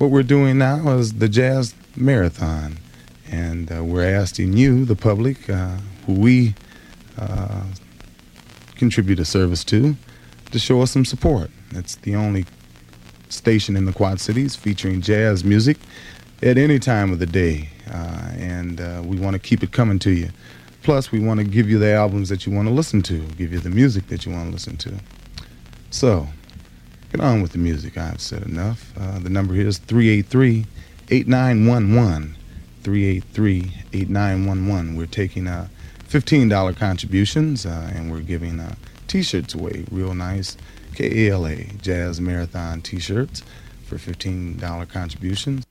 what we're doing now is the Jazz Marathon, and we're asking you, the public, who we uh, contribute a service to show us some support. It's the only station in the Quad Cities featuring jazz music at any time of the day, and we want to keep it coming to you. Plus, we want to give you the albums that you want to listen to, give you the music that you want to listen to. So, get on with the music. I've said enough. The number here is 383-8911. 383-8911. We're taking $15 contributions, and we're giving T-shirts away, real nice KALA Jazz Marathon T-shirts for $15 contributions.